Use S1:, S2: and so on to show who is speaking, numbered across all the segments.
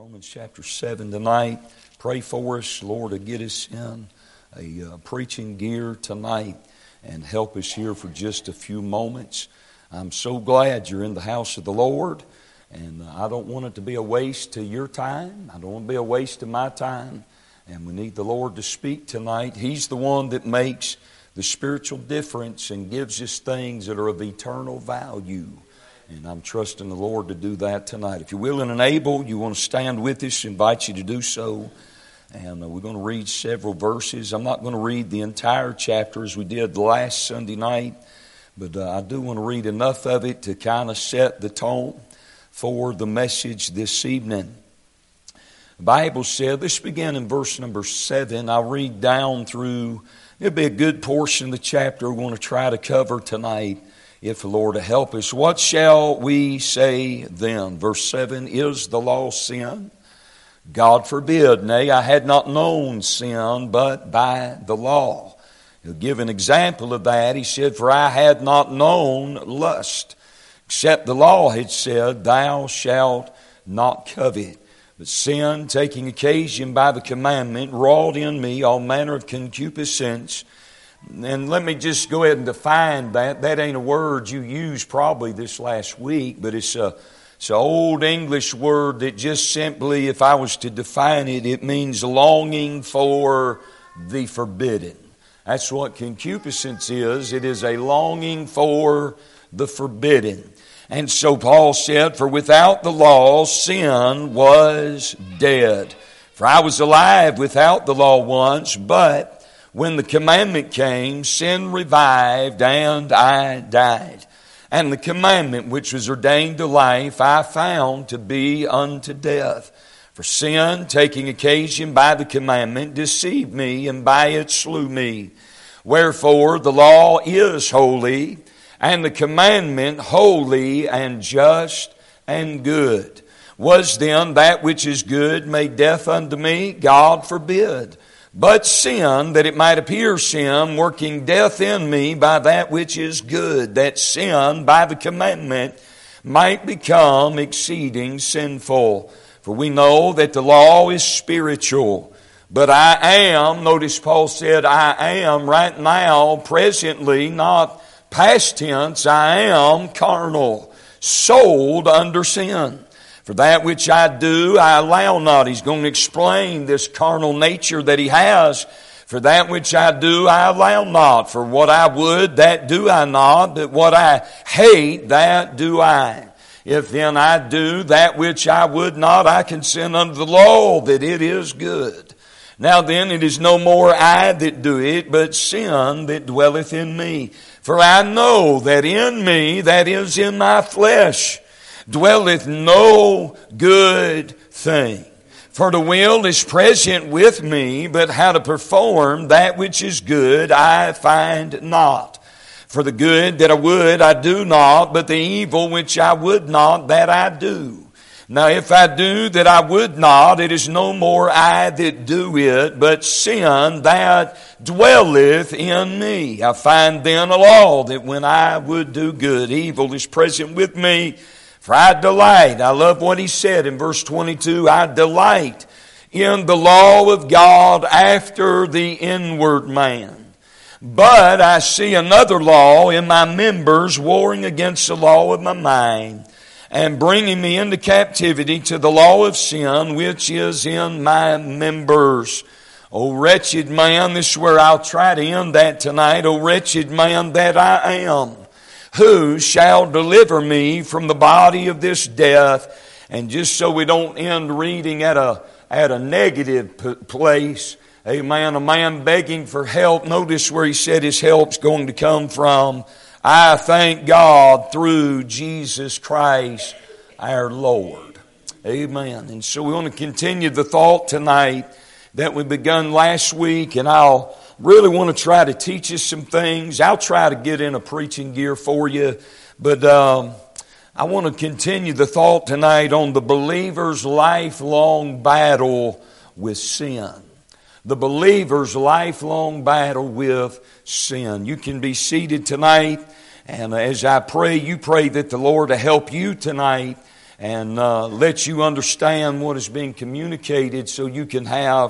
S1: Romans chapter 7 tonight. Pray for us, Lord, to get us in a preaching gear tonight and help us here for just a few moments. I'm so glad you're in the house of the Lord, and I don't want it to be a waste of your time. I don't want it to be a waste of my time, and we need the Lord to speak tonight. He's the one that makes the spiritual difference and gives us things that are of eternal value. And I'm trusting the Lord to do that tonight. If you're willing and able, you want to stand with us, I invite you to do so. And we're going to read several verses. I'm not going to read the entire chapter as we did last Sunday night, but I do want to read enough of it to kind of set the tone for the message this evening. The Bible said, let's begin in verse number 7. I'll read down through, it'll be a good portion of the chapter we're going to try to cover tonight, if the Lord will help us. What shall we say then? Verse 7, is the law sin? God forbid. Nay, I had not known sin but by the law. He'll give an example of that. He said, for I had not known lust, except the law had said, thou shalt not covet. But sin, taking occasion by the commandment, wrought in me all manner of concupiscence. And let me just go ahead and define that. That ain't a word you used probably this last week, but it's an old English word that just simply, if I was to define it, it means longing for the forbidden. That's what concupiscence is. It is a longing for the forbidden. And so Paul said, for without the law, sin was dead. For I was alive without the law once, but when the commandment came, sin revived and I died. And the commandment which was ordained to life I found to be unto death. For sin, taking occasion by the commandment, deceived me, and by it slew me. Wherefore the law is holy, and the commandment holy and just and good. Was then that which is good made death unto me? God forbid. But sin, that it might appear sin, working death in me by that which is good, that sin by the commandment might become exceeding sinful. For we know that the law is spiritual, but I am, notice Paul said, I am right now, presently, not past tense, I am carnal, sold under sin. For that which I do, I allow not. He's going to explain this carnal nature that he has. For that which I do, I allow not. For what I would, that do I not. But what I hate, that do I. If then I do that which I would not, I consent unto the law that it is good. Now then, it is no more I that do it, but sin that dwelleth in me. For I know that in me, that is in my flesh, dwelleth no good thing. For the will is present with me, but how to perform that which is good I find not. For the good that I would I do not, but the evil which I would not that I do. Now if I do that I would not, it is no more I that do it, but sin that dwelleth in me. I find then a law that when I would do good, evil is present with me. For I delight, I love what he said in verse 22, I delight in the law of God after the inward man. But I see another law in my members warring against the law of my mind, and bringing me into captivity to the law of sin which is in my members. O wretched man, this is where I'll try to end that tonight. O wretched man that I am. Who shall deliver me from the body of this death? And just so we don't end reading at a negative place, amen, a man begging for help. Notice where he said his help's going to come from. I thank God through Jesus Christ our Lord. Amen. And so we want to continue the thought tonight that we begun last week, and I'll really want to try to teach you some things. I'll try to get in a preaching gear for you. But I want to continue the thought tonight on the believer's lifelong battle with sin. The believer's lifelong battle with sin. You can be seated tonight. And as I pray, you pray that the Lord will help you tonight and let you understand what is being communicated so you can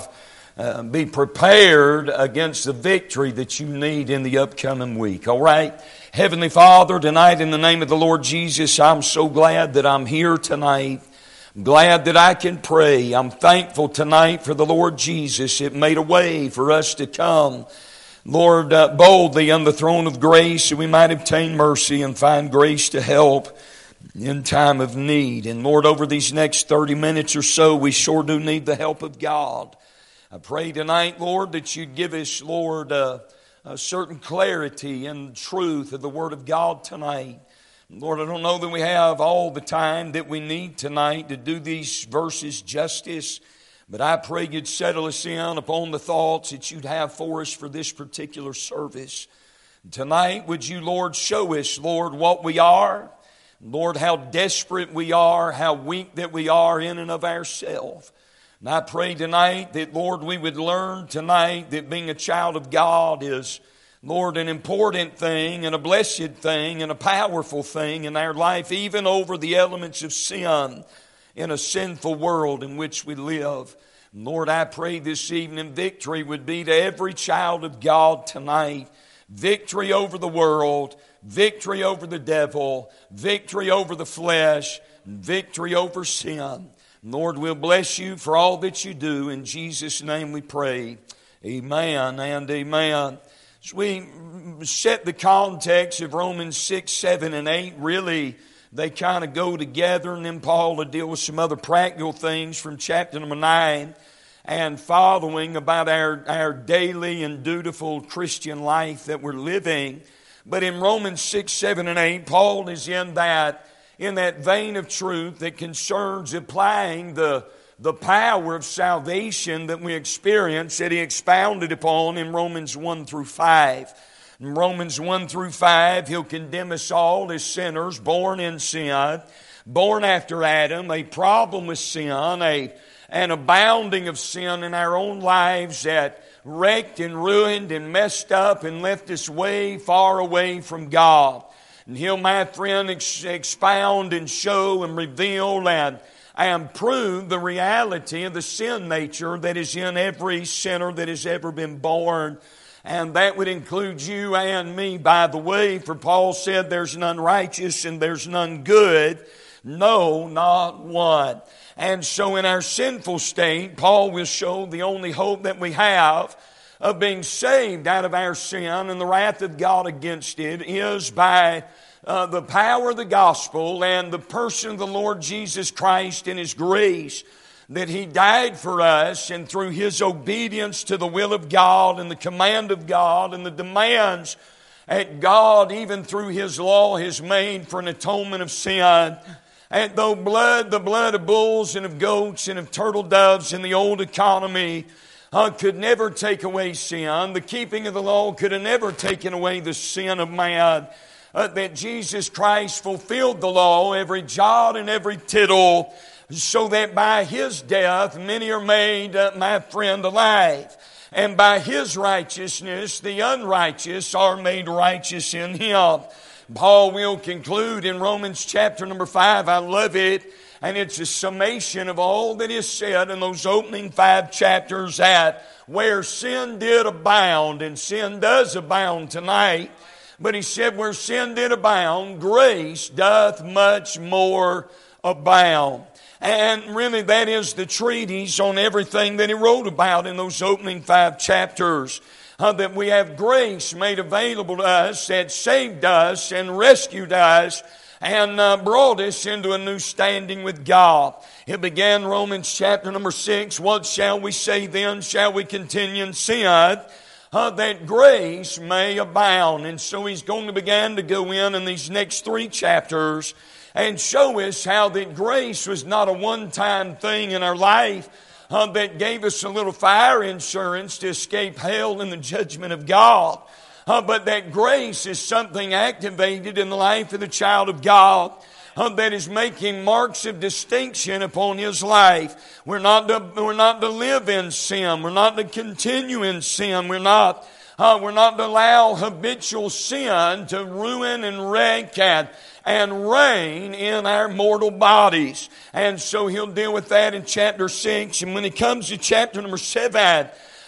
S1: be prepared against the victory that you need in the upcoming week. All right? Heavenly Father, tonight in the name of the Lord Jesus, I'm so glad that I'm here tonight. I'm glad that I can pray. I'm thankful tonight for the Lord Jesus. It made a way for us to come, Lord, boldly on the throne of grace so we might obtain mercy and find grace to help in time of need. And Lord, over these next 30 minutes or so, we sure do need the help of God. I pray tonight, Lord, that you'd give us, Lord, a certain clarity and truth of the Word of God tonight. Lord, I don't know that we have all the time that we need tonight to do these verses justice, but I pray you'd settle us in upon the thoughts that you'd have for us for this particular service. Tonight, would you, Lord, show us, Lord, what we are, Lord, how desperate we are, how weak that we are in and of ourselves. And I pray tonight that, Lord, we would learn tonight that being a child of God is, Lord, an important thing and a blessed thing and a powerful thing in our life, even over the elements of sin in a sinful world in which we live. And Lord, I pray this evening victory would be to every child of God tonight. Victory over the world, victory over the devil, victory over the flesh, and victory over sin. Lord, we'll bless you for all that you do. In Jesus' name we pray. Amen and amen. As we set the context of Romans 6, 7, and 8, really they kind of go together. And then Paul will deal with some other practical things from chapter number 9 and following about our daily and dutiful Christian life that we're living. But in Romans 6, 7, and 8, Paul is in that vein of truth that concerns applying the power of salvation that we experience that he expounded upon in Romans 1 through 5. In Romans 1 through 5, he'll condemn us all as sinners, born in sin, born after Adam, a problem with sin, an abounding of sin in our own lives that wrecked and ruined and messed up and left us way far away from God. And he'll, my friend, expound and show and reveal and prove the reality of the sin nature that is in every sinner that has ever been born. And that would include you and me, by the way, for Paul said there's none righteous and there's none good. No, not one. And so in our sinful state, Paul will show the only hope that we have of being saved out of our sin and the wrath of God against it is by the power of the gospel and the person of the Lord Jesus Christ and His grace, that He died for us, and through His obedience to the will of God and the command of God and the demands that God, even through His law, has made for an atonement of sin. And though the blood of bulls and of goats and of turtle doves in the old economy could never take away sin, the keeping of the law could have never taken away the sin of man, that Jesus Christ fulfilled the law, every jot and every tittle, so that by His death many are made, my friend, alive. And by His righteousness the unrighteous are made righteous in Him. Paul will conclude in Romans chapter number 5. I love it. And it's a summation of all that is said in those opening 5 chapters, that where sin did abound, and sin does abound tonight, but he said where sin did abound, grace doth much more abound. And really that is the treatise on everything that he wrote about in those opening 5 chapters. That we have grace made available to us that saved us and rescued us and brought us into a new standing with God. It began Romans chapter number 6. What shall we say then? Shall we continue in sin, that grace may abound? And so he's going to begin to go in these next 3 chapters and show us how that grace was not a one-time thing in our life that gave us a little fire insurance to escape hell and the judgment of God. But that grace is something activated in the life of the child of God that is making marks of distinction upon his life. We're not to live in sin. We're not to continue in sin. We're not to allow habitual sin to ruin and wreck and reign in our mortal bodies. And so he'll deal with that in chapter 6. And when he comes to chapter number 7,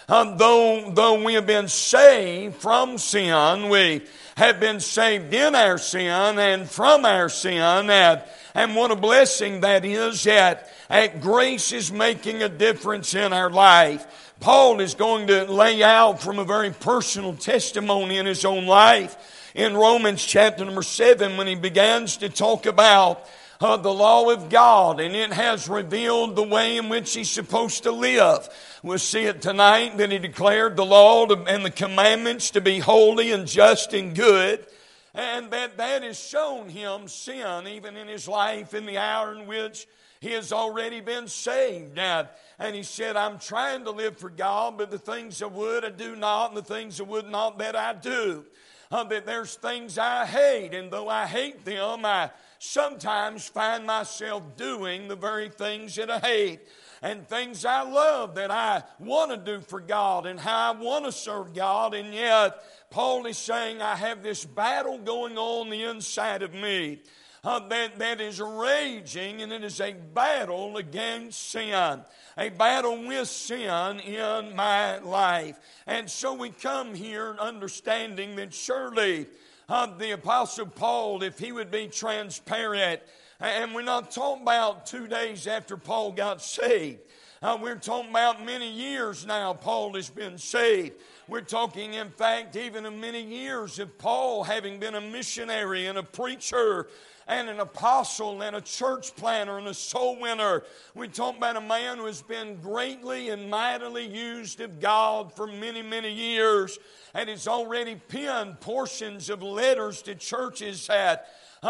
S1: though we have been saved from sin, we have been saved in our sin and from our sin. And what a blessing that is that grace is making a difference in our life. Paul is going to lay out from a very personal testimony in his own life in Romans chapter number 7 when he begins to talk about the law of God, and it has revealed the way in which he's supposed to live. We'll see it tonight that he declared the law and the commandments to be holy and just and good, and that has shown him sin even in his life in the hour in which he has already been saved. And he said, I'm trying to live for God, but the things I would I do not, and the things I would not that I do. That there's things I hate, and though I hate them, I sometimes find myself doing the very things that I hate. And things I love that I want to do for God and how I want to serve God. And yet, Paul is saying I have this battle going on the inside of me. That is raging, and it is a battle against sin, a battle with sin in my life. And so we come here understanding that surely the Apostle Paul, if he would be transparent, and we're not talking about 2 days after Paul got saved. We're talking about many years now Paul has been saved. We're talking, in fact, even of many years of Paul having been a missionary and a preacher and an apostle and a church planter and a soul winner. We talk about a man who has been greatly and mightily used of God for many, many years, and has already penned portions of letters to churches that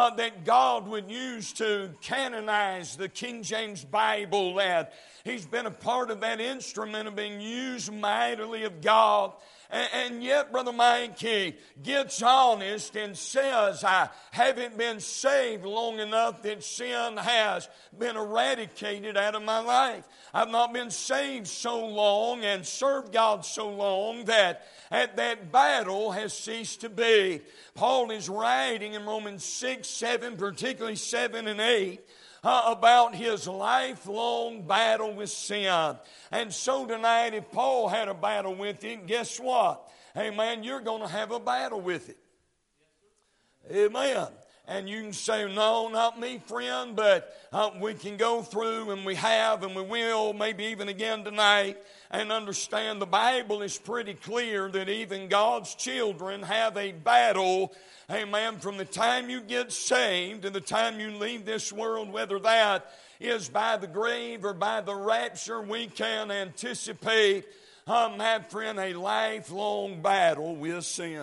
S1: God would use to canonize the King James Bible. That he's been a part of that instrument of being used mightily of God. And yet, Brother Mike, he gets honest and says, I haven't been saved long enough that sin has been eradicated out of my life. I've not been saved so long and served God so long that that battle has ceased to be. Paul is writing in Romans 6, 7, particularly 7 and 8, about his lifelong battle with sin. And so tonight, if Paul had a battle with it, guess what? Hey man, you're going to have a battle with it. Amen. And you can say, no, not me, friend, but we can go through, and we have, and we will, maybe even again tonight, and understand the Bible is pretty clear that even God's children have a battle. Amen. From the time you get saved to the time you leave this world, whether that is by the grave or by the rapture, we can anticipate, my friend, a lifelong battle with sin.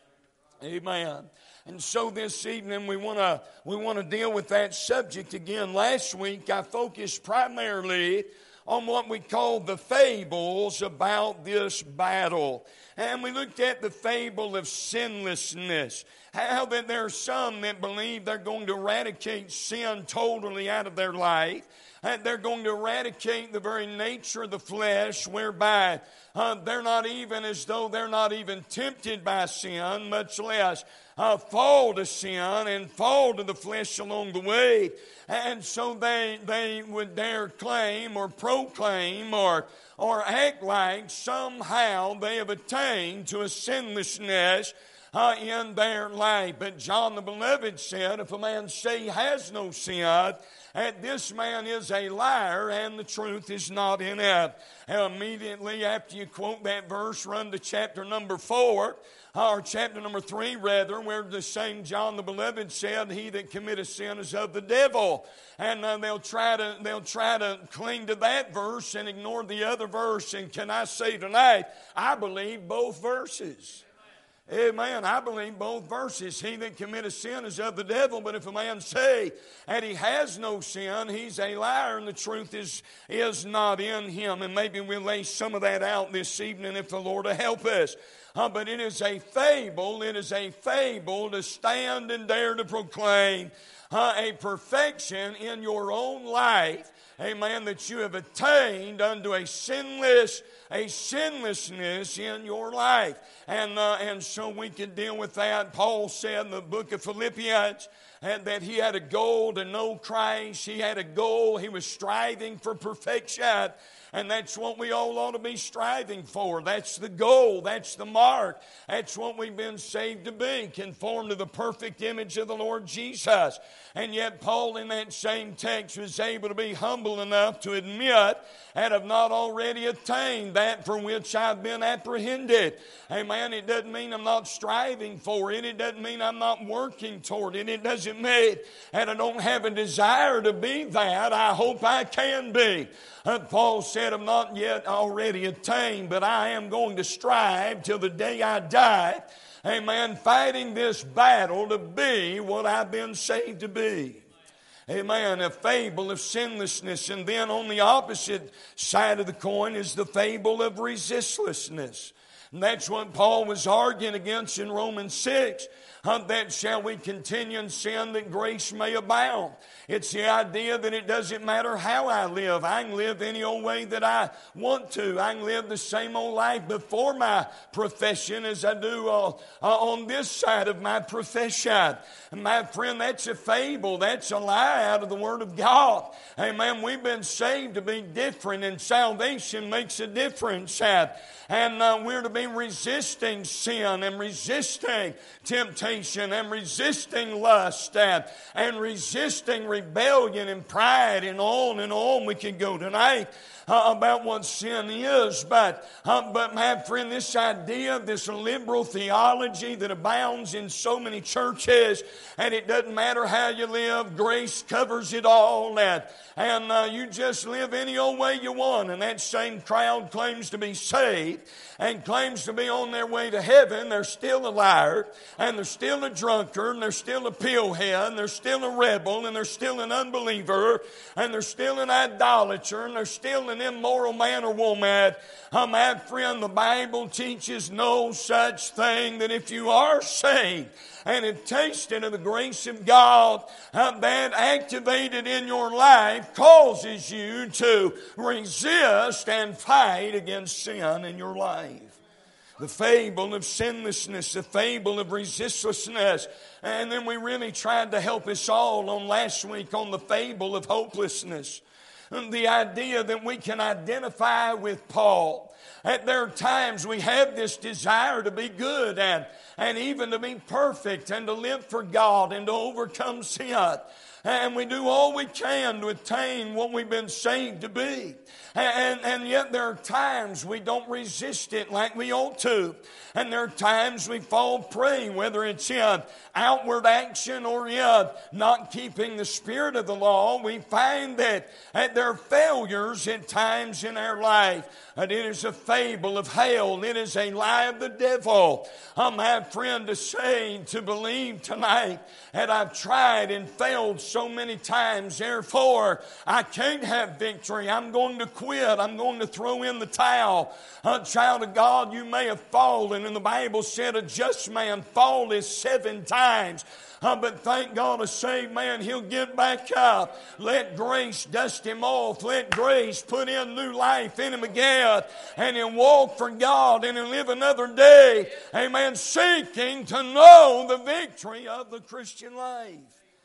S1: Amen. And so this evening we want to deal with that subject again. Last week I focused primarily on what we call the fables about this battle. And we looked at the fable of sinlessness. How that there are some that believe they're going to eradicate sin totally out of their life. And they're going to eradicate the very nature of the flesh, whereby they're not even, as though they're not even tempted by sin, much less fall to sin and fall to the flesh along the way. And so they would dare claim or proclaim or act like somehow they have attained to a sinlessness in their life. But John the Beloved said, if a man say he has no sin, this man is a liar, and the truth is not in it. And immediately after you quote that verse, run to chapter number 4, or chapter number 3 rather, where the same John the Beloved said, he that committeth sin is of the devil. And they'll try to cling to that verse and ignore the other verse. And can I say tonight, I believe both verses. Amen. I believe both verses. He that committeth sin is of the devil, but if a man say and he has no sin, he's a liar, and the truth is not in him. And maybe we'll lay some of that out this evening if the Lord will help us. But it is a fable. It is a fable to stand and dare to proclaim a perfection in your own life. Amen. That you have attained unto a sinlessness in your life. And so we can deal with that. Paul said in the book of Philippians, and that he had a goal to know Christ. He had a goal. He was striving for perfection. And that's what we all ought to be striving for. That's the goal. That's the mark. That's what we've been saved to be, conformed to the perfect image of the Lord Jesus. And yet Paul in that same text was able to be humble enough to admit, and have not already attained that for which I've been apprehended. Amen. It doesn't mean I'm not striving for it. It doesn't mean I'm not working toward it. It doesn't mean that I don't have a desire to be that. I hope I can be. Paul said, I'm not yet already attained, but I am going to strive till the day I die. Amen. Fighting this battle to be what I've been saved to be. Amen. A fable of sinlessness. And then on the opposite side of the coin is the fable of resistlessness. And that's what Paul was arguing against in Romans 6. That shall we continue in sin that grace may abound. It's the idea that it doesn't matter how I live. I can live any old way that I want to. I can live the same old life before my profession as I do on this side of my profession. And my friend, that's a fable. That's a lie out of the Word of God. Amen. We've been saved to be different, and salvation makes a difference. And we're to be resisting sin and resisting temptation and resisting lust and resisting rebellion and pride, and on we can go tonight about what sin is. But my friend, this idea of this liberal theology that abounds in so many churches, and it doesn't matter how you live, grace covers it all, and you just live any old way you want, and that same crowd claims to be saved and claims to be on their way to heaven. They're still a liar, and they're still a drunkard, and they're still a pillhead, and they're still a rebel, and they're still an unbeliever, and they're still an idolater, and they're still an immoral man or woman. My friend, the Bible teaches no such thing, that if you are saved and have tasted of the grace of God, that activated in your life causes you to resist and fight against sin in your life. The fable of sinlessness, the fable of resistlessness. And then we really tried to help us all on last week on the fable of hopelessness. And the idea that we can identify with Paul. At there are times we have this desire to be good and even to be perfect and to live for God and to overcome sin. And we do all we can to attain what we've been saved to be. And yet there are times we don't resist it like we ought to. And there are times we fall prey, whether it's in outward action or in not keeping the spirit of the law. We find that there are failures at times in our life. And it is a fable of hell. It is a lie of the devil. My friend, to say, to believe tonight that I've tried and failed so many times, therefore I can't have victory. I'm going to quit. I'm going to throw in the towel. Child of God, you may have fallen, and the Bible said a just man falleth 7 times. But thank God, a saved man, he'll get back up. Let grace dust him off. Let grace put in new life in him again. And he'll walk for God, and he'll live another day. Amen. Seeking to know the victory of the Christian life.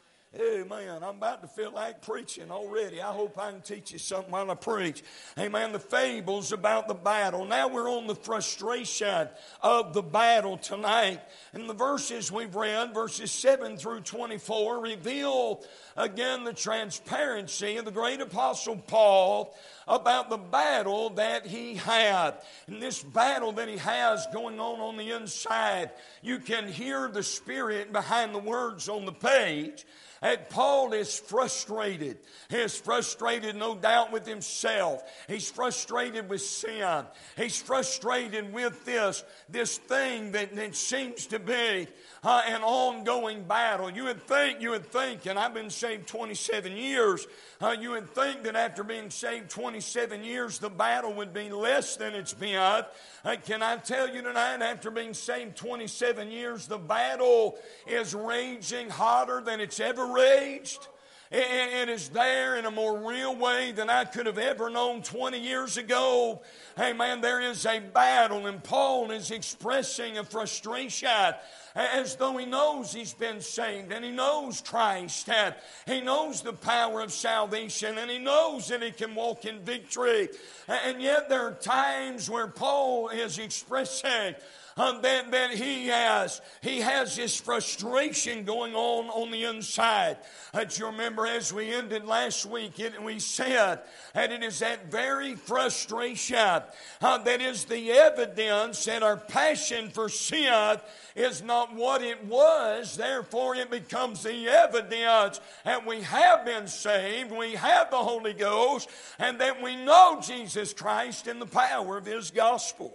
S1: Amen. I'm about to feel like preaching already. I hope I can teach you something while I preach. Amen. The fables about the battle. Now we're on the frustration of the battle tonight. And the verses we've read, verses 7 through 24, reveal again the transparency of the great apostle Paul about the battle that he had. And this battle that he has going on the inside, you can hear the spirit behind the words on the page. And Paul is frustrated. He is frustrated, no doubt, with himself. He's frustrated with sin. He's frustrated with this thing that seems to be an ongoing battle. You would think, and I've been saved 27 years, you would think that after being saved 27 years, the battle would be less than it's been. Can I tell you tonight, after being saved 27 years, the battle is raging hotter than it's ever raged. It is there in a more real way than I could have ever known 20 years ago. Amen. There is a battle, and Paul is expressing a frustration as though he knows he's been saved, and he knows Christ, and he knows the power of salvation, and he knows that he can walk in victory. And yet there are times where Paul is expressing that he has this frustration going on the inside. Do you remember as we ended last week, we said that it is that very frustration that is the evidence that our passion for sin is not what it was. Therefore it becomes the evidence that we have been saved, we have the Holy Ghost, and that we know Jesus Christ and the power of His gospel.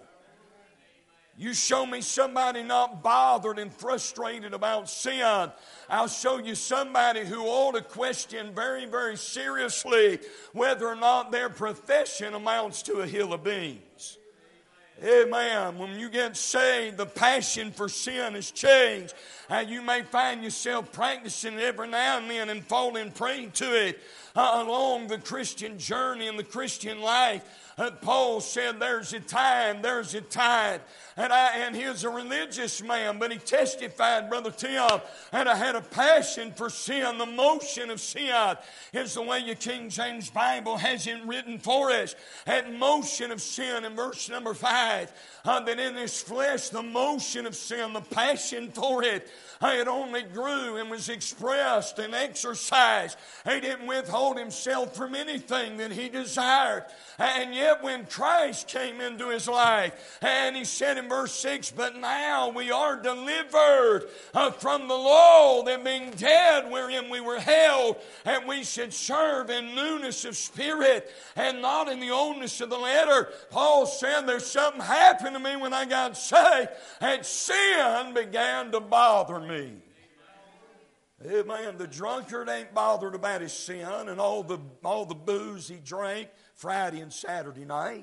S1: You show me somebody not bothered and frustrated about sin, I'll show you somebody who ought to question very, very seriously whether or not their profession amounts to a hill of beans. Amen. When you get saved, the passion for sin has changed. And you may find yourself practicing it every now and then and falling prey to it along the Christian journey and the Christian life. Paul said there's a time. And he was a religious man, but he testified, Brother Tim, and I had a passion for sin. The motion of sin is the way your King James Bible has it written for us. That motion of sin in verse number 5, that in his flesh, the motion of sin, the passion for it, it only grew and was expressed and exercised. He didn't withhold himself from anything that he desired. And yet when Christ came into his life, and he said in verse 6, but now we are delivered from the law, that being dead wherein we were held, and we should serve in newness of spirit and not in the oldness of the letter. Paul said there's something happened to me when I got saved, and sin began to bother me. Amen. The drunkard ain't bothered about his sin and all the booze he drank Friday and Saturday night.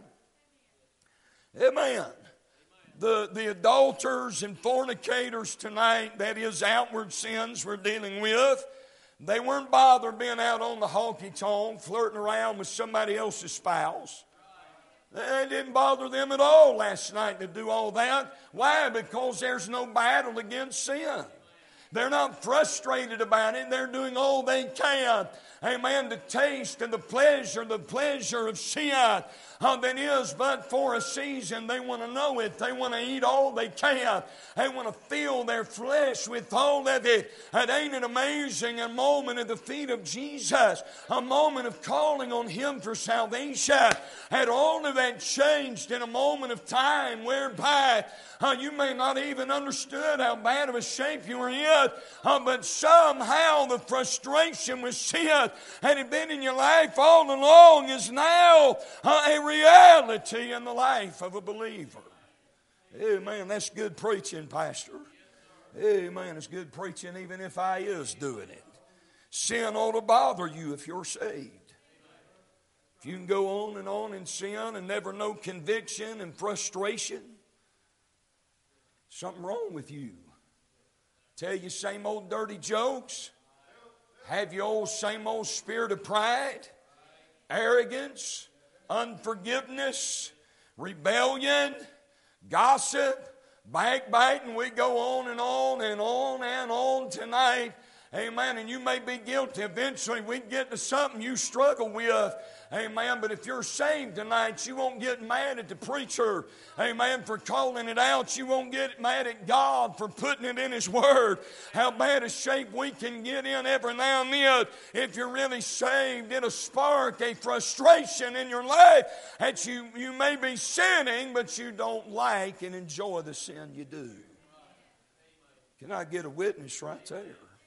S1: Amen. The adulterers and fornicators tonight, that is outward sins we're dealing with, they weren't bothered being out on the honky-tonk flirting around with somebody else's spouse. It didn't bother them at all last night to do all that. Why? Because there's no battle against sin. They're not frustrated about it. They're doing all they can, amen, to taste and the pleasure of sin that is but for a season. They want to know it. They want to eat all they can. They want to fill their flesh with all of it. And ain't it amazing? A moment at the feet of Jesus, a moment of calling on Him for salvation, had all of that changed in a moment of time whereby you may not even understood how bad of a shape you were in, but somehow the frustration with sin had been in your life all along is now a reality in the life of a believer. Amen. That's good preaching, Pastor. Amen. It's good preaching even if I is doing it. Sin ought to bother you if you're saved. If you can go on in sin and never know conviction and frustration, something wrong with you. Tell you same old dirty jokes. Have your same old spirit of pride, arrogance, unforgiveness, rebellion, gossip, backbiting. We go on and on and on and on tonight. Amen. And you may be guilty. Eventually we get to something you struggle with. Amen. But if you're saved tonight, you won't get mad at the preacher. Amen. For calling it out. You won't get mad at God for putting it in His Word. How bad a shape we can get in every now and then. If you're really saved, it'll spark a frustration in your life that you may be sinning, but you don't like and enjoy the sin you do. Can I get a witness right there?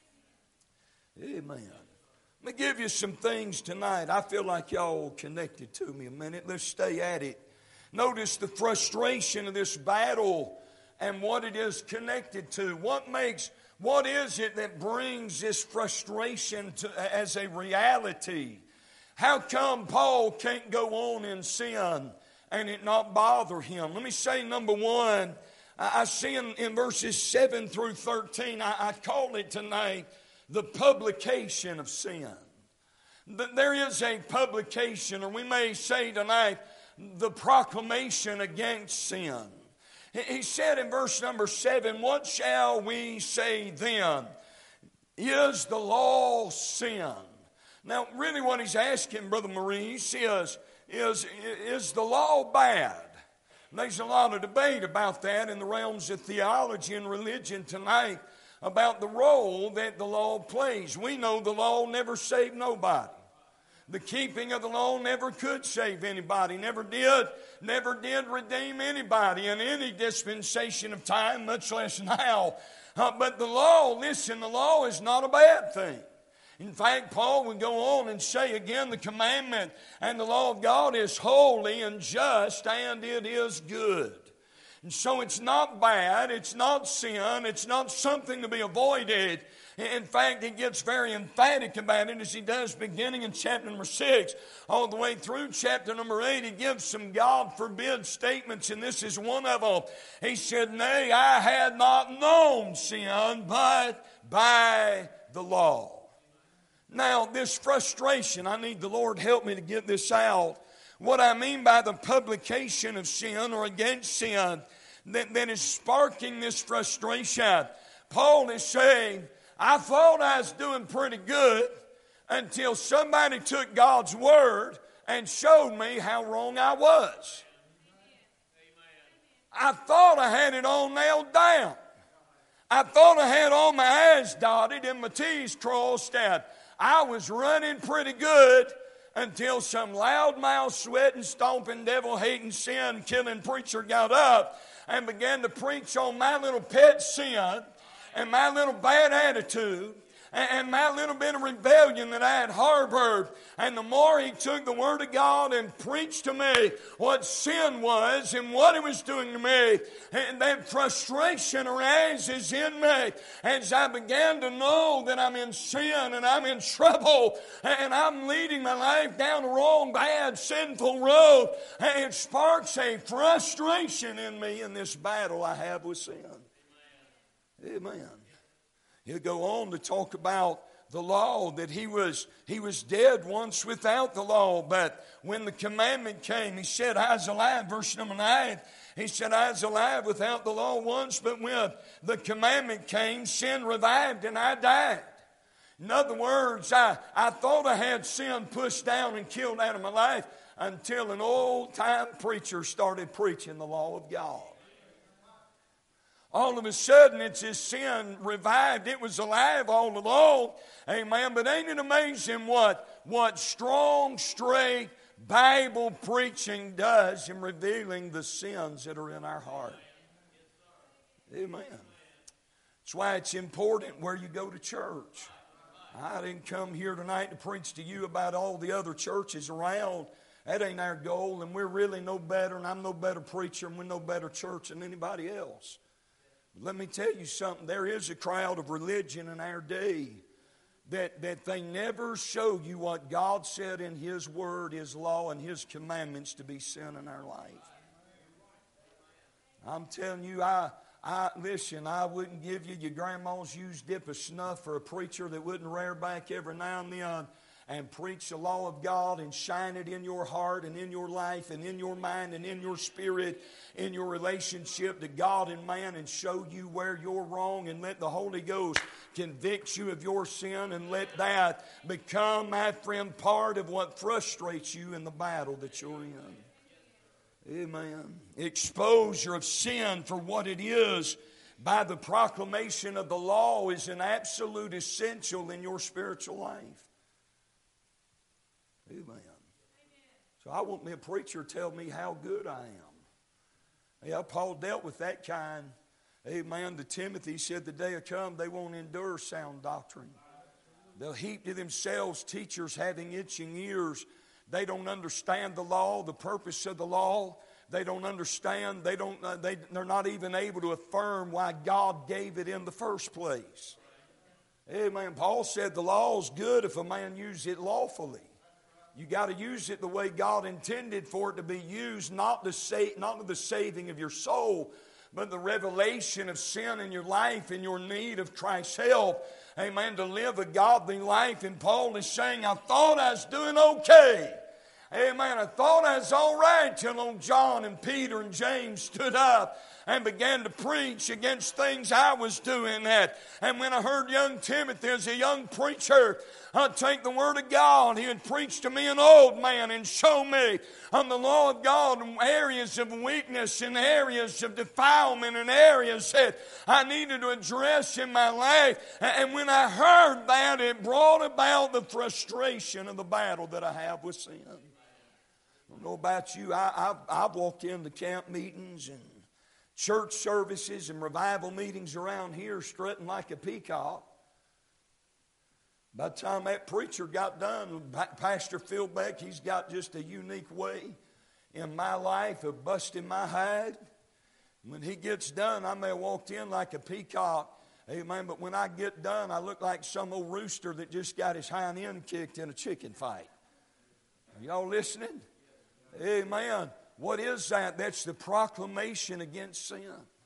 S1: Amen. Let me give you some things tonight. I feel like y'all connected to me a minute. Let's stay at it. Notice the frustration of this battle and what it is connected to. What is it that brings this frustration as a reality? How come Paul can't go on in sin and it not bother him? Let me say, number one, I see in verses 7 through 13, I call it tonight, the publication of sin. There is a publication, or we may say tonight, the proclamation against sin. He said in verse number 7, what shall we say then? Is the law sin? Now, really what he's asking, Brother Maurice, is the law bad? There's a lot of debate about that in the realms of theology and religion tonight about the role that the law plays. We know the law never saved nobody. The keeping of the law never could save anybody, never did redeem anybody in any dispensation of time, much less now. But the law, listen, the law is not a bad thing. In fact, Paul would go on and say again, the commandment and the law of God is holy and just, and it is good. And so it's not bad, it's not sin, it's not something to be avoided. In fact, he gets very emphatic about it as he does beginning in chapter number 6 all the way through chapter number 8. He gives some God forbid statements, and this is one of them. He said, nay, I had not known sin but by the law. Now, this frustration, I need the Lord help me to get this out. What I mean by the publication of sin or against sin that is sparking this frustration. Paul is saying, I thought I was doing pretty good until somebody took God's word and showed me how wrong I was. I thought I had it all nailed down. I thought I had all my I's dotted and my T's crossed out. I was running pretty good until some loudmouth, sweating, stomping, devil-hating, sin-killing preacher got up and began to preach on my little pet sin and my little bad attitude and my little bit of rebellion that I had harbored. And the more he took the Word of God and preached to me what sin was and what it was doing to me, and that frustration arises in me as I began to know that I'm in sin and I'm in trouble and I'm leading my life down the wrong, bad, sinful road. And it sparks a frustration in me in this battle I have with sin. Amen. He'll go on to talk about the law, that he was dead once without the law, but when the commandment came, he said, I was alive, verse number 9, he said, I was alive without the law once, but when the commandment came, sin revived and I died. In other words, I thought I had sin pushed down and killed out of my life until an old-time preacher started preaching the law of God. All of a sudden, it's his sin revived. It was alive all along. Amen. But ain't it amazing what strong, straight Bible preaching does in revealing the sins that are in our heart? Amen. That's why it's important where you go to church. I didn't come here tonight to preach to you about all the other churches around. That ain't our goal, and we're really no better, and I'm no better preacher, and we're no better church than anybody else. Let me tell you something. There is a crowd of religion in our day that they never show you what God said in His Word, His law, and His commandments to be sin in our life. I'm telling you, listen, I wouldn't give you your grandma's used dip of snuff for a preacher that wouldn't rear back every now and then and preach the law of God and shine it in your heart and in your life and in your mind and in your spirit, in your relationship to God and man, and show you where you're wrong, and let the Holy Ghost convict you of your sin, and let that become, my friend, part of what frustrates you in the battle that you're in. Amen. Exposure of sin for what it is by the proclamation of the law is an absolute essential in your spiritual life. Amen. So I want me a preacher to tell me how good I am. Yeah, Paul dealt with that kind. Amen. To Timothy, he said, the day will come, they won't endure sound doctrine. They'll heap to themselves teachers having itching ears. They don't understand the law, the purpose of the law. They don't understand. They're not even able to affirm why God gave it in the first place. Amen. Paul said the law is good if a man uses it lawfully. You got to use it the way God intended for it to be used, not to the saving of your soul, but the revelation of sin in your life and your need of Christ's help. Amen. To live a godly life. And Paul is saying, I thought I was doing okay Amen. I thought I was all right till old John and Peter and James stood up and began to preach against things I was doing that. And when I heard young Timothy as a young preacher take the Word of God, he would preach to me, an old man, and show me on the law of God in areas of weakness and areas of defilement and areas that I needed to address in my life. And when I heard that, it brought about the frustration of the battle that I have with sin. I don't know about you. I've walked into camp meetings and church services and revival meetings around here strutting like a peacock. By the time that preacher got done, Pastor Phil Beck, he's got just a unique way in my life of busting my hide. When he gets done, I may have walked in like a peacock, amen, but when I get done, I look like some old rooster that just got his hind end kicked in a chicken fight. Are y'all listening? Amen. What is that? That's the proclamation against sin.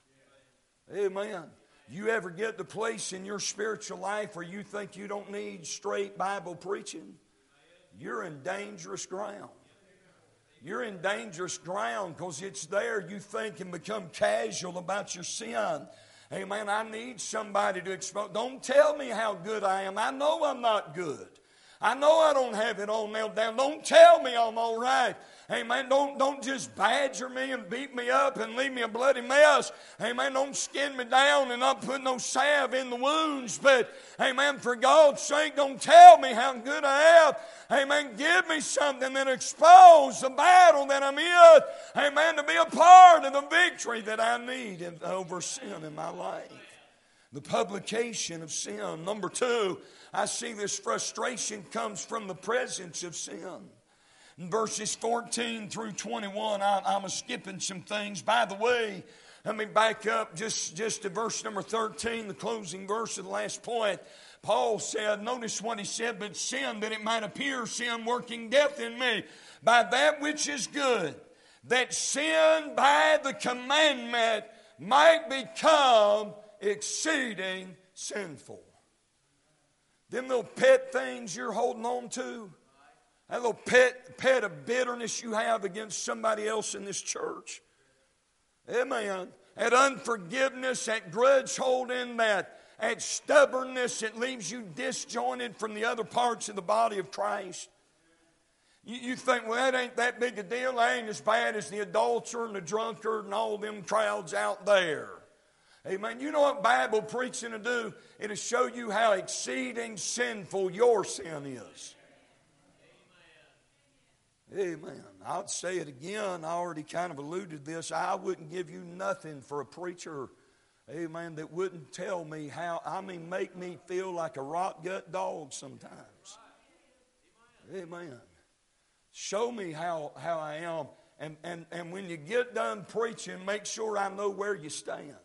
S1: Amen. You ever get to the place in your spiritual life where you think you don't need straight Bible preaching? You're in dangerous ground. You're in dangerous ground because it's there you think and become casual about your sin. Amen. I need somebody to expose. Don't tell me how good I am. I know I'm not good. I know I don't have it all nailed down. Don't tell me I'm all right. Amen. Don't just badger me and beat me up and leave me a bloody mess. Amen. Don't skin me down and not put no salve in the wounds. But, amen, for God's sake, don't tell me how good I am. Amen. Give me something that exposes the battle that I'm in. Amen. To be a part of the victory that I need over sin in my life. The publication of sin. Number two, I see this frustration comes from the presence of sin. In verses 14 through 21, I'm skipping some things. By the way, let me back up just to verse number 13, the closing verse of the last point. Paul said, notice what he said, but sin, that it might appear sin working death in me, by that which is good, that sin by the commandment might become exceeding sinful. Them little pet things you're holding on to, that little pet of bitterness you have against somebody else in this church. Amen. That unforgiveness, that grudge holding, that stubbornness that leaves you disjointed from the other parts of the body of Christ. You think, well, that ain't that big a deal. That ain't as bad as the adulterer and the drunkard and all them crowds out there. Amen. You know what Bible preaching will do? It'll show you how exceeding sinful your sin is. Amen. I'll say it again. I already kind of alluded to this. I wouldn't give you nothing for a preacher, amen, that wouldn't tell me make me feel like a rot gut dog sometimes. Amen. Show me how I am. And when you get done preaching, make sure I know where you stand.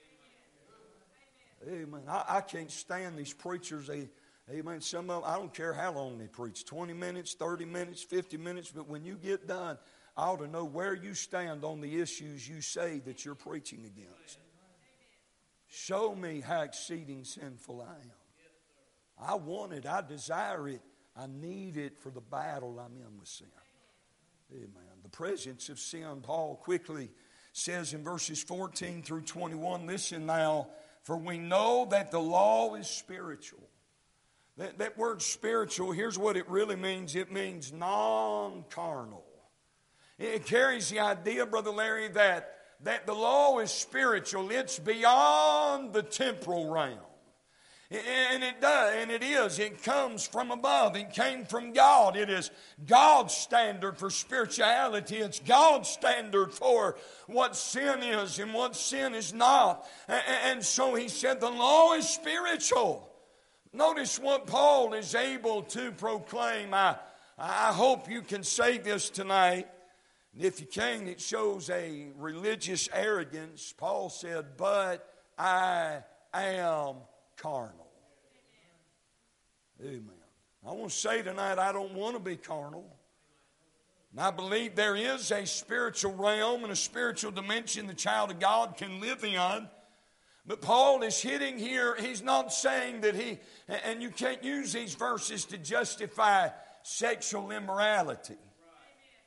S1: Amen. I can't stand these preachers. Amen. Some of them, I don't care how long they preach, 20 minutes, 30 minutes, 50 minutes, but when you get done, I ought to know where you stand on the issues you say that you're preaching against. Show me how exceeding sinful I am. I want it. I desire it. I need it for the battle I'm in with sin. Amen. The presence of sin, Paul quickly says in verses 14 through 21, listen now, for we know that the law is spiritual. That word spiritual, here's what it really means. It means non-carnal. It carries the idea, Brother Larry, that the law is spiritual. It's beyond the temporal realm. And it does, and it is. It comes from above. It came from God. It is God's standard for spirituality. It's God's standard for what sin is and what sin is not. And so he said the law is spiritual. Notice what Paul is able to proclaim. I hope you can say this tonight. And if you can, it shows a religious arrogance. Paul said, but I am carnal. Amen. I want to say tonight, I don't want to be carnal. And I believe there is a spiritual realm and a spiritual dimension the child of God can live in. But Paul is hitting here, he's not saying that and you can't use these verses to justify sexual immorality.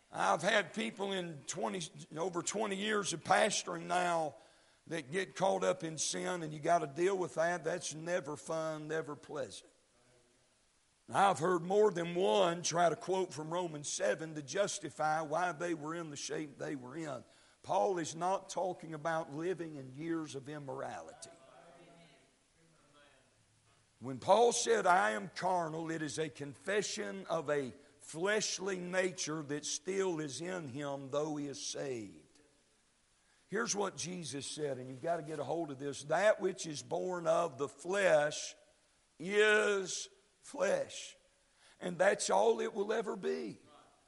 S1: I've had people in over 20 years of pastoring now that get caught up in sin, and you got to deal with that. That's never fun, never pleasant. I've heard more than one try to quote from Romans 7 to justify why they were in the shape they were in. Paul is not talking about living in years of immorality. When Paul said, I am carnal, it is a confession of a fleshly nature that still is in him, though he is saved. Here's what Jesus said, and you've got to get a hold of this. That which is born of the flesh is flesh. And that's all it will ever be.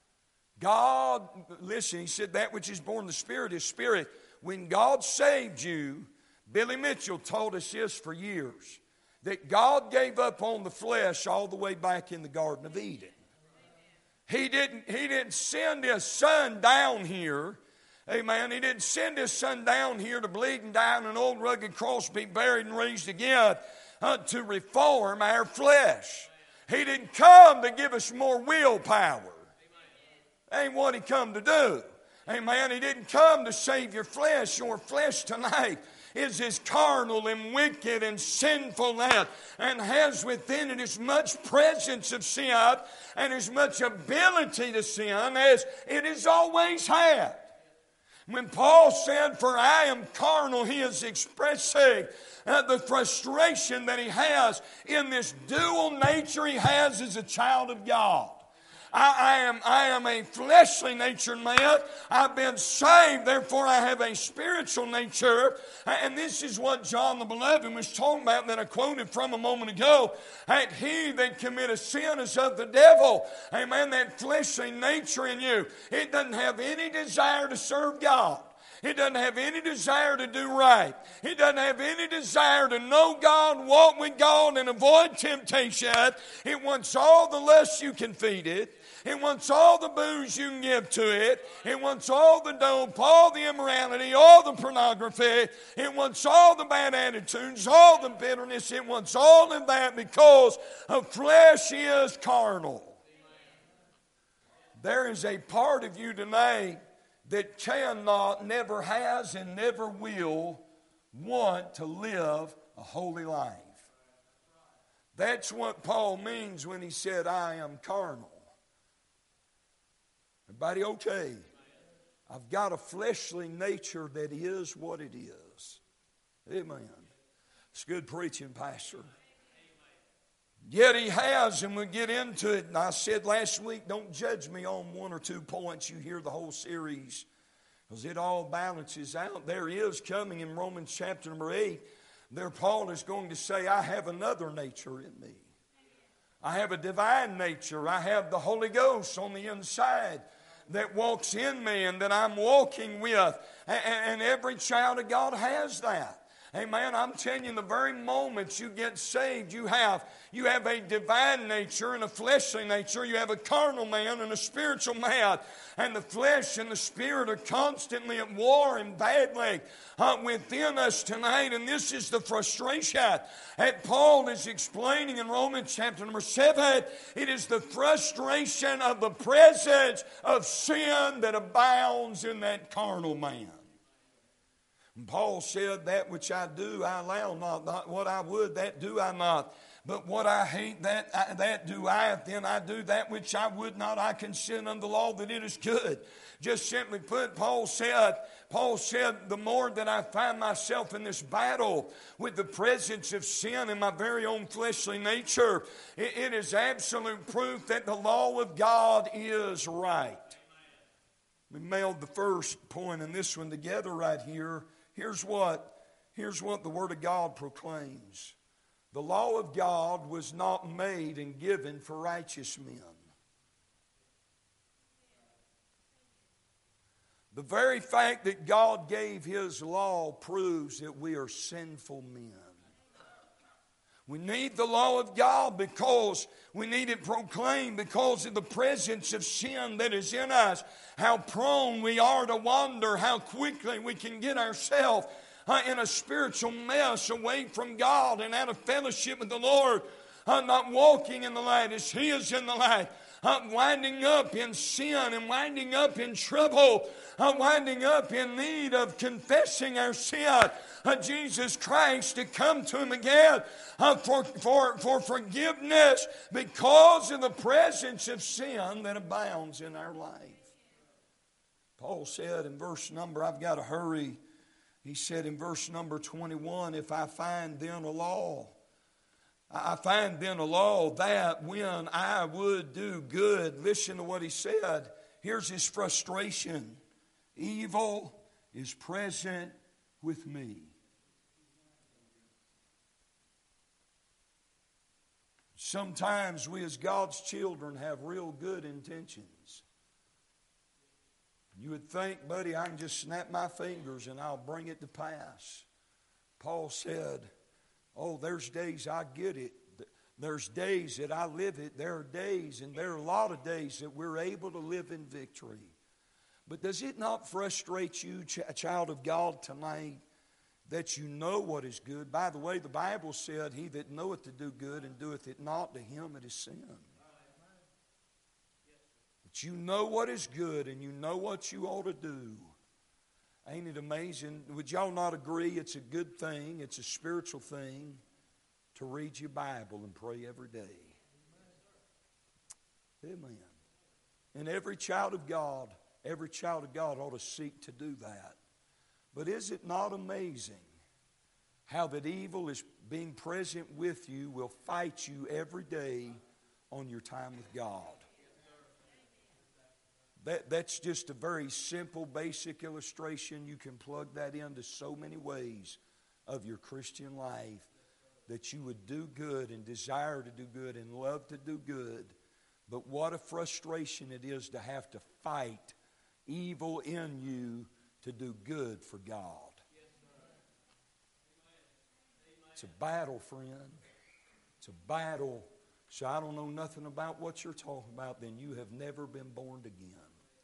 S1: God, listen, he said that which is born of the Spirit is spirit. When God saved you, Billy Mitchell taught us this for years, that God gave up on the flesh all the way back in the Garden of Eden. He didn't send his son down here. Amen. He didn't send his son down here to bleed and die on an old rugged cross, be buried and raised again to reform our flesh. He didn't come to give us more willpower. Ain't what he come to do. Amen. He didn't come to save your flesh. Your flesh tonight is as carnal and wicked and sinful and has within it as much presence of sin and as much ability to sin as it has always had. When Paul said, for I am carnal, he is expressing the frustration that he has in this dual nature he has as a child of God. I am a fleshly natured man. I've been saved, therefore I have a spiritual nature. And this is what John the Beloved was talking about that I quoted from a moment ago. That he that committeth sin is of the devil. Amen. That fleshly nature in you, it doesn't have any desire to serve God. It doesn't have any desire to do right. It doesn't have any desire to know God, walk with God, and avoid temptation. It wants all the lust you can feed it. It wants all the booze you can give to it. It wants all the dope, all the immorality, all the pornography. It wants all the bad attitudes, all the bitterness. It wants all of that because of flesh is carnal. There is a part of you tonight that cannot, never has, and never will want to live a holy life. That's what Paul means when he said, I am carnal. Everybody okay? I've got a fleshly nature that is what it is. Amen. It's good preaching, Pastor. Yet he has, and we'll get into it. And I said last week, don't judge me on 1 or 2 points. You hear the whole series, because it all balances out. There is coming in Romans chapter number 8, there Paul is going to say, I have another nature in me. I have a divine nature. I have the Holy Ghost on the inside that walks in me and that I'm walking with. And every child of God has that. Amen. I'm telling you, the very moment you get saved, you have a divine nature and a fleshly nature. You have a carnal man and a spiritual man. And the flesh and the spirit are constantly at war and battling within us tonight. And this is the frustration that Paul is explaining in Romans chapter number 7. It is the frustration of the presence of sin that abounds in that carnal man. And Paul said, that which I do, I allow not. Not what I would, that do I not. But what I hate, that do I. Then I do that which I would not. I consider unto the law that it is good. Just simply put, Paul said, the more that I find myself in this battle with the presence of sin in my very own fleshly nature, it is absolute proof that the law of God is right. We mailed the first point and this one together right here. Here's what the Word of God proclaims. The law of God was not made and given for righteous men. The very fact that God gave His law proves that we are sinful men. We need the law of God because we need it proclaimed because of the presence of sin that is in us. How prone we are to wander, how quickly we can get ourselves in a spiritual mess away from God and out of fellowship with the Lord. Not walking in the light as He is in the light. winding up in sin and winding up in trouble, winding up in need of confessing our sin, Jesus Christ to come to Him again for forgiveness because of the presence of sin that abounds in our life. Paul said in verse number, I've got to hurry. He said in verse number 21, if I find then a law, I find then a law that when I would do good, listen to what he said. Here's his frustration. Evil is present with me. Sometimes we as God's children have real good intentions. You would think, buddy, I can just snap my fingers and I'll bring it to pass. Paul said, oh, there's days I get it. There's days that I live it. There are days, and there are a lot of days that we're able to live in victory. But does it not frustrate you, a child of God, tonight, that you know what is good? By the way, the Bible said, he that knoweth to do good and doeth it not, to him it is sin. But you know what is good and you know what you ought to do. Ain't it amazing? Would y'all not agree it's a good thing, it's a spiritual thing to read your Bible and pray every day? Amen. And every child of God ought to seek to do that. But is it not amazing how that evil is being present with you will fight you every day on your time with God? That's just a very simple, basic illustration. You can plug that into so many ways of your Christian life, that you would do good and desire to do good and love to do good. But what a frustration it is to have to fight evil in you to do good for God. It's a battle, friend. It's a battle. So I don't know nothing about what you're talking about, then you have never been born again.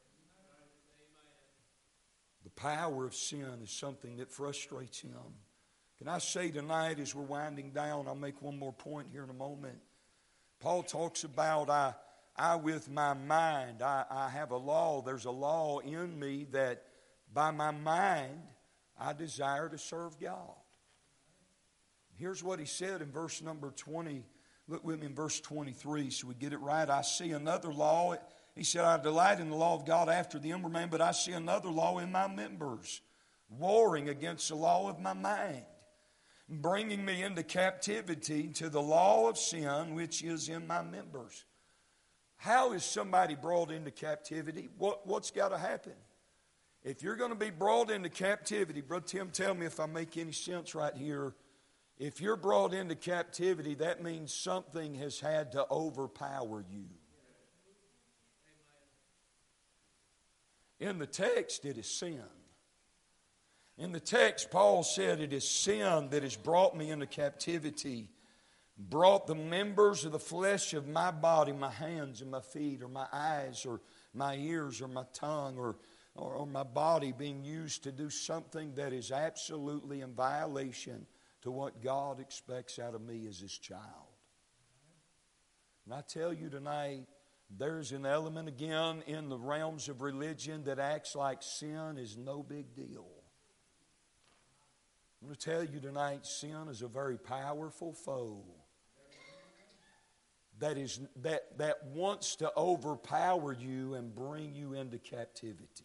S1: The power of sin is something that frustrates him. Can I say tonight, as we're winding down, I'll make one more point here in a moment. Paul talks about I with my mind, I have a law. There's a law in me that by my mind I desire to serve God. Here's what he said in verse number 20. Look with me in verse 23 so we get it right. I see another law. He said, I delight in the law of God after the inward man, but I see another law in my members, warring against the law of my mind, bringing me into captivity to the law of sin which is in my members. How is somebody brought into captivity? What's got to happen? If you're going to be brought into captivity, Brother Tim, tell me if I make any sense right here. If you're brought into captivity, that means something has had to overpower you. In the text, it is sin. In the text, Paul said, it is sin that has brought me into captivity, brought the members of the flesh of my body, my hands and my feet, or my eyes, or my ears, or my tongue, or my body being used to do something that is absolutely in violation to what God expects out of me as His child. And I tell you tonight, there's an element again in the realms of religion that acts like sin is no big deal. I'm going to tell you tonight, sin is a very powerful foe that wants to overpower you and bring you into captivity.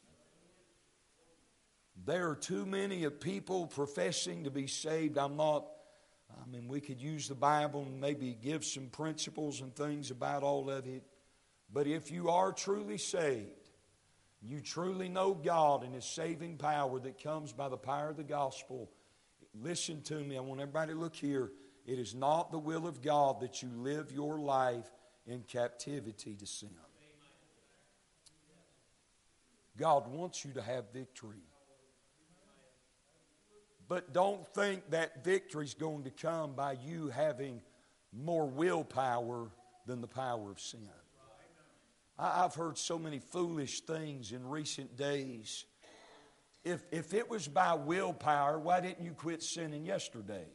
S1: There are too many of people professing to be saved. We could use the Bible and maybe give some principles and things about all of it. But if you are truly saved, you truly know God and His saving power that comes by the power of the gospel, listen to me. I want everybody to look here. It is not the will of God that you live your life in captivity to sin. God wants you to have victory. But don't think that victory is going to come by you having more willpower than the power of sin. I've heard so many foolish things in recent days. If it was by willpower, why didn't you quit sinning yesterday?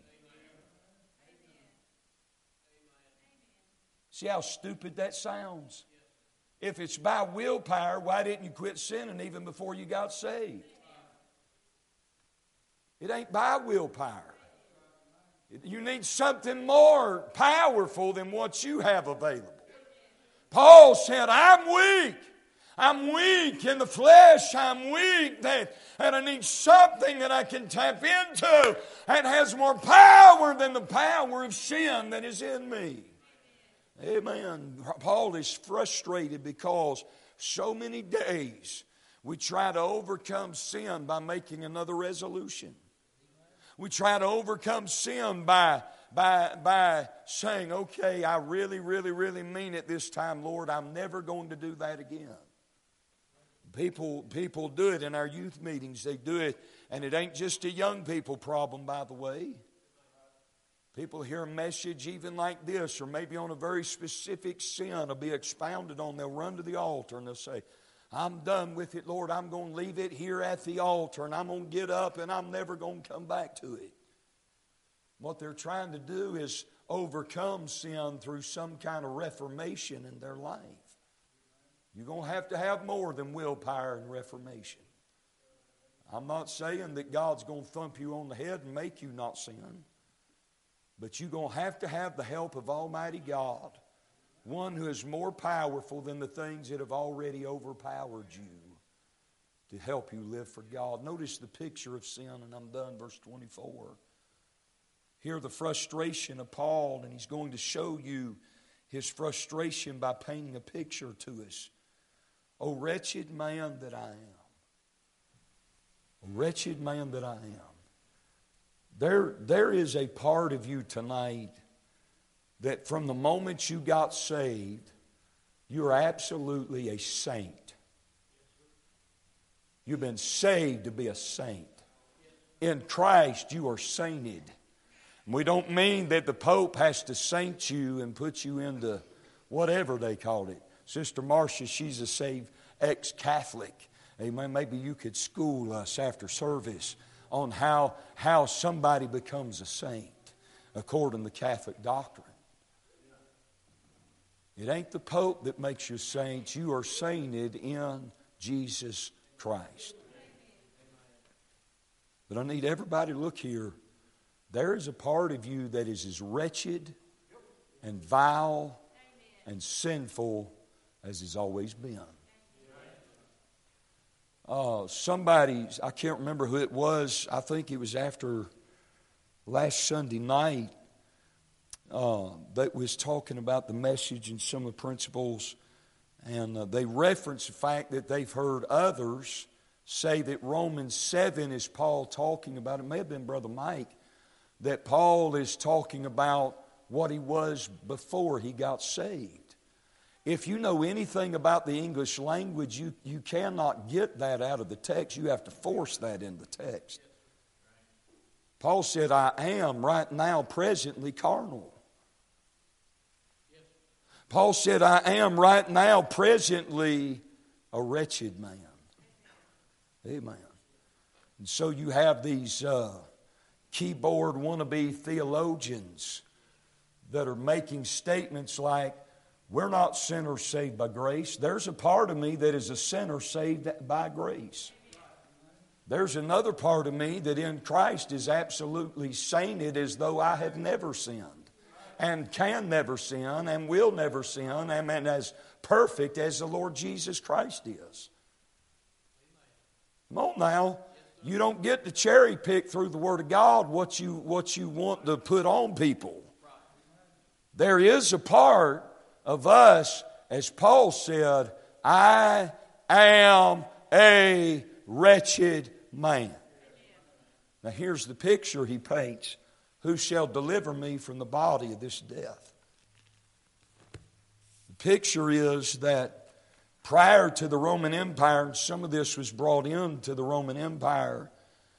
S1: See how stupid that sounds? If it's by willpower, why didn't you quit sinning even before you got saved? It ain't by willpower. You need something more powerful than what you have available. Paul said, I'm weak. I'm weak in the flesh. I'm weak, and I need something that I can tap into that has more power than the power of sin that is in me. Amen. Paul is frustrated because so many days we try to overcome sin by making another resolution. We try to overcome sin by saying, okay, I really, really, really mean it this time, Lord. I'm never going to do that again. People do it in our youth meetings. They do it, and it ain't just a young people problem, by the way. People hear a message even like this, or maybe on a very specific sin will be expounded on. They'll run to the altar and they'll say, I'm done with it, Lord. I'm going to leave it here at the altar, and I'm going to get up, and I'm never going to come back to it. What they're trying to do is overcome sin through some kind of reformation in their life. You're going to have more than willpower and reformation. I'm not saying that God's going to thump you on the head and make you not sin. But you're going to have the help of Almighty God, one who is more powerful than the things that have already overpowered you, to help you live for God. Notice the picture of sin, and I'm done, verse 24. Hear the frustration of Paul, and he's going to show you his frustration by painting a picture to us. O wretched man that I am. O wretched man that I am. There is a part of you tonight that from the moment you got saved, you're absolutely a saint. You've been saved to be a saint. In Christ, you are sainted. We don't mean that the Pope has to saint you and put you into whatever they called it. Sister Marcia, she's a saved ex-Catholic. Amen. Maybe you could school us after service on how somebody becomes a saint according to Catholic doctrine. It ain't the Pope that makes you saints. You are sainted in Jesus Christ. But I need everybody to look here. There is a part of you that is as wretched and vile and sinful as it's always been. Somebody, I can't remember who it was, I think it was after last Sunday night, that was talking about the message and some of the principles, and they referenced the fact that they've heard others say that Romans 7 is Paul talking about, it may have been Brother Mike, that Paul is talking about what he was before he got saved. If you know anything about the English language, you cannot get that out of the text. You have to force that in the text. Paul said, I am right now presently carnal. Paul said, I am right now presently a wretched man. Amen. And so you have these keyboard wannabe theologians that are making statements like, we're not sinners saved by grace. There's a part of me that is a sinner saved by grace. There's another part of me that in Christ is absolutely sainted as though I have never sinned and can never sin and will never sin and as perfect as the Lord Jesus Christ is. Come on now. You don't get to cherry pick through the Word of God what you want to put on people. There is a part of us, as Paul said, I am a wretched man. Now here's the picture he paints. Who shall deliver me from the body of this death? The picture is that prior to the Roman Empire, and some of this was brought into the Roman Empire,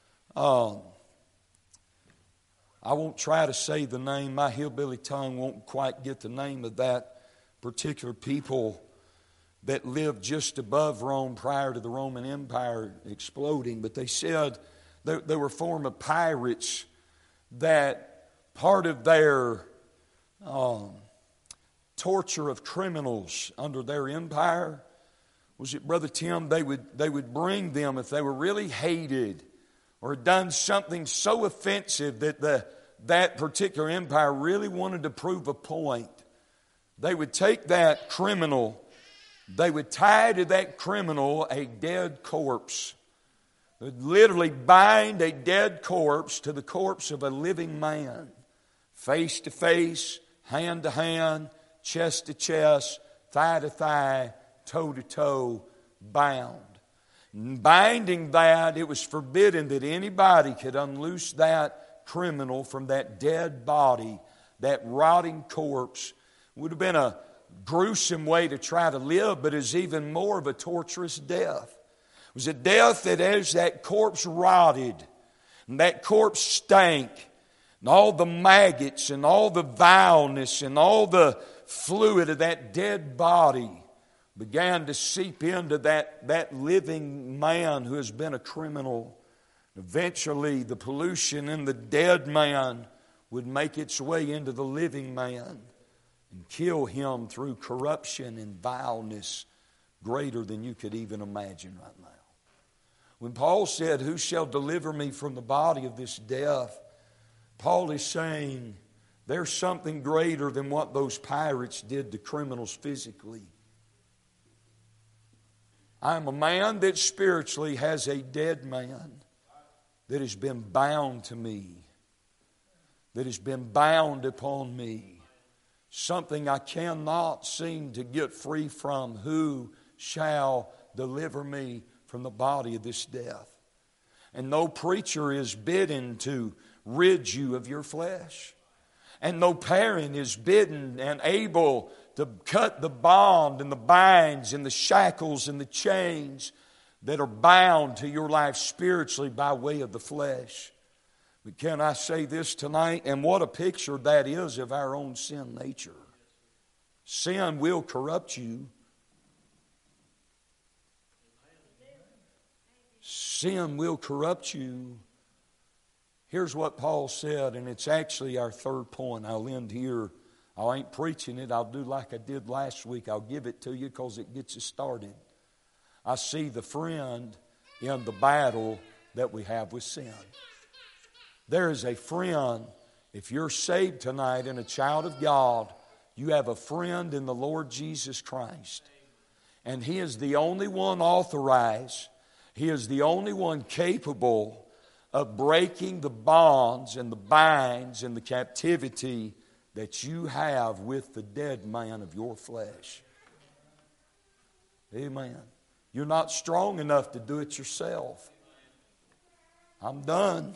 S1: I won't try to say the name. My hillbilly tongue won't quite get the name of that particular people that lived just above Rome prior to the Roman Empire exploding. But they said they were a form of pirates that part of their torture of criminals under their empire was that, Brother Tim, they would bring them if they were really hated or had done something so offensive that that particular empire really wanted to prove a point. They would take that criminal, they would tie to that criminal a dead corpse. They would literally bind a dead corpse to the corpse of a living man, face to face, hand to hand, chest to chest, thigh to thigh, toe to toe, bound. And binding that, it was forbidden that anybody could unloose that criminal from that dead body, that rotting corpse. It would have been a gruesome way to try to live, but is even more of a torturous death. It was a death that as that corpse rotted, and that corpse stank, and all the maggots and all the vileness and all the fluid of that dead body began to seep into that living man who has been a criminal. Eventually, the pollution in the dead man would make its way into the living man and kill him through corruption and vileness greater than you could even imagine right now. When Paul said, "Who shall deliver me from the body of this death?" Paul is saying there's something greater than what those pirates did to criminals physically. I'm a man that spiritually has a dead man that has been bound to me, that has been bound upon me, something I cannot seem to get free from. Who shall deliver me from the body of this death? And no preacher is bidden to rid you of your flesh. And no parent is bidden and able to cut the bond and the binds and the shackles and the chains that are bound to your life spiritually by way of the flesh. But can I say this tonight? And what a picture that is of our own sin nature. Sin will corrupt you. Sin will corrupt you. Here's what Paul said, and it's actually our third point. I'll end here. I ain't preaching it. I'll do like I did last week. I'll give it to you because it gets us started. I see the friend in the battle that we have with sin. There is a friend. If you're saved tonight and a child of God, you have a friend in the Lord Jesus Christ. And He is the only one authorized. He is the only one capable of breaking the bonds and the binds and the captivity that you have with the dead man of your flesh. Amen. You're not strong enough to do it yourself. I'm done.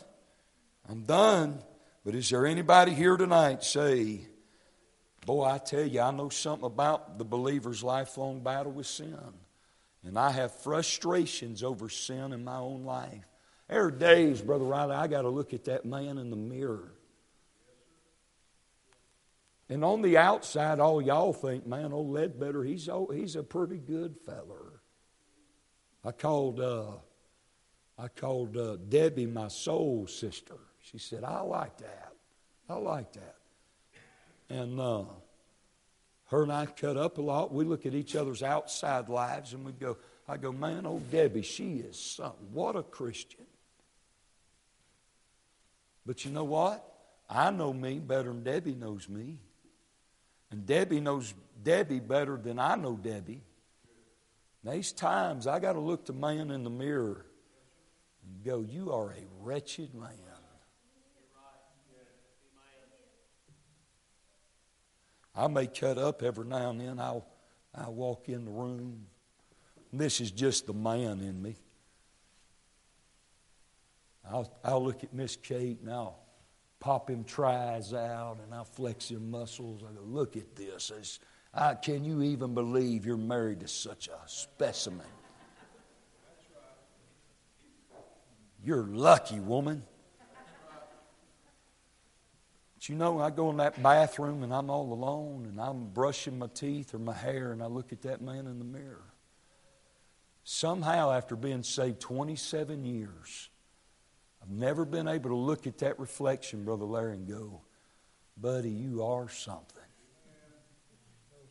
S1: But is there anybody here tonight say, boy, I tell you, I know something about the believer's lifelong battle with sin. And I have frustrations over sin in my own life. There are days, Brother Riley, I got to look at that man in the mirror. And on the outside, all y'all think, man, old Ledbetter, he's a pretty good feller. I called Debbie my soul sister. She said, I like that. And her and I cut up a lot. We look at each other's outside lives and I go, man, old Debbie, she is something. What a Christian. But you know what? I know me better than Debbie knows me. And Debbie knows Debbie better than I know Debbie. And there's times I got to look the man in the mirror and go, you are a wretched man. I may cut up every now and then. I'll walk in the room. This is just the man in me. I'll look at Miss Kate and I'll pop him tries out and I'll flex him muscles. I go, look at this. Can you even believe you're married to such a specimen? You're lucky, woman. But you know, I go in that bathroom and I'm all alone and I'm brushing my teeth or my hair and I look at that man in the mirror. Somehow, after being saved 27 years, I've never been able to look at that reflection, Brother Larry, and go, buddy, you are something.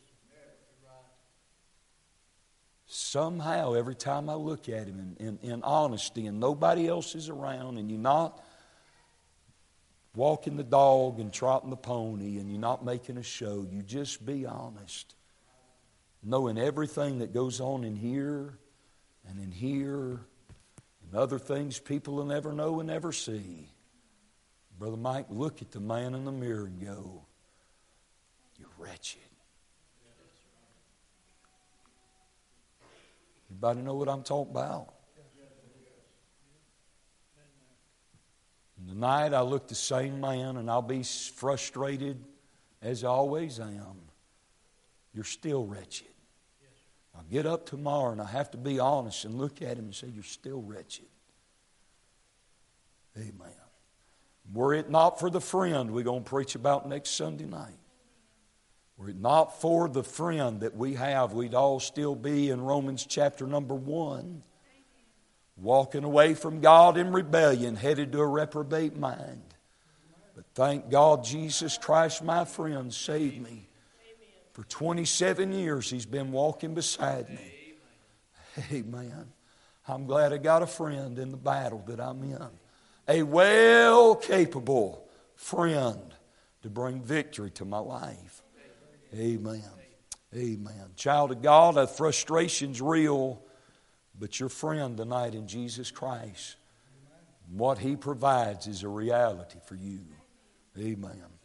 S1: somehow every time I look at him in honesty and nobody else is around and you're not walking the dog and trotting the pony and you're not making a show, you just be honest. Knowing everything that goes on in here and in here and other things people will never know and never see. Brother Mike, look at the man in the mirror and go, you're wretched. Anybody know what I'm talking about? And tonight I look the same man and I'll be frustrated as I always am. You're still wretched. I'll get up tomorrow and I have to be honest and look at him and say, you're still wretched. Amen. Were it not for the friend we're going to preach about next Sunday night, were it not for the friend that we have, we'd all still be in Romans chapter number 1, walking away from God in rebellion, headed to a reprobate mind. But thank God Jesus Christ, my friend, saved me. For 27 years He's been walking beside me. Amen. I'm glad I got a friend in the battle that I'm in. A well capable friend to bring victory to my life. Amen. Amen. Child of God, the frustration's real, but your friend tonight in Jesus Christ, what He provides is a reality for you. Amen.